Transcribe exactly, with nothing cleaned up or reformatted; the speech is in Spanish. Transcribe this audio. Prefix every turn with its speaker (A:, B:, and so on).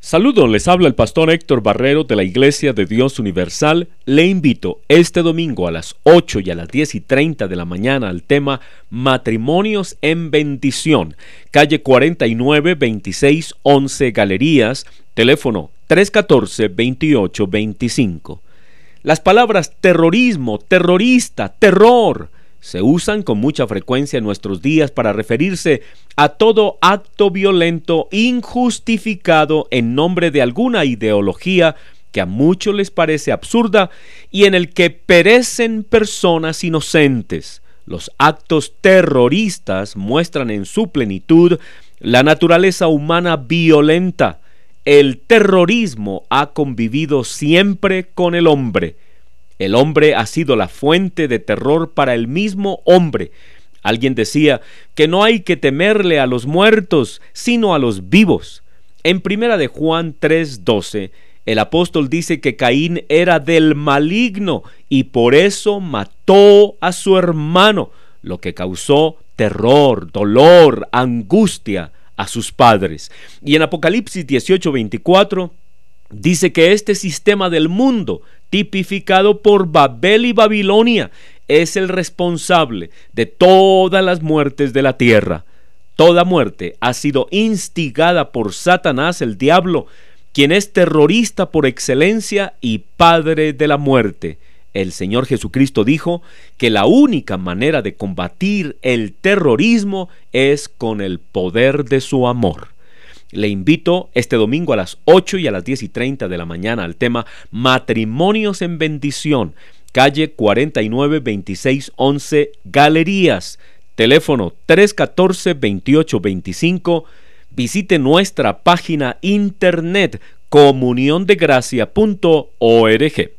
A: Saludos, les habla el pastor Héctor Barrero de la Iglesia de Dios Universal. Le invito este domingo a las ocho y a las diez y treinta de la mañana al tema Matrimonios en Bendición, calle cuarenta y nueve, veintiséis once Galerías, teléfono tres uno cuatro, veintiocho veinticinco. Las palabras terrorismo, terrorista, terror se usan con mucha frecuencia en nuestros días para referirse a todo acto violento injustificado en nombre de alguna ideología que a muchos les parece absurda y en el que perecen personas inocentes. Los actos terroristas muestran en su plenitud la naturaleza humana violenta. El terrorismo ha convivido siempre con el hombre. El hombre ha sido la fuente de terror para el mismo hombre. Alguien decía que no hay que temerle a los muertos, sino a los vivos. En primera de Juan tres doce, el apóstol dice que Caín era del maligno y por eso mató a su hermano, lo que causó terror, dolor, angustia a sus padres. Y en Apocalipsis dieciocho veinticuatro dice que este sistema del mundo, tipificado por Babel y Babilonia, es el responsable de todas las muertes de la tierra. Toda muerte ha sido instigada por Satanás, el diablo, quien es terrorista por excelencia y padre de la muerte. El Señor Jesucristo dijo que la única manera de combatir el terrorismo es con el poder de su amor. Le invito este domingo a las ocho y a las diez y treinta de la mañana al tema Matrimonios en Bendición, calle cuarenta y nueve, veintiséis once Galerías, teléfono tres uno cuatro, veintiocho veinticinco. Visite nuestra página internet comunión de gracia punto org.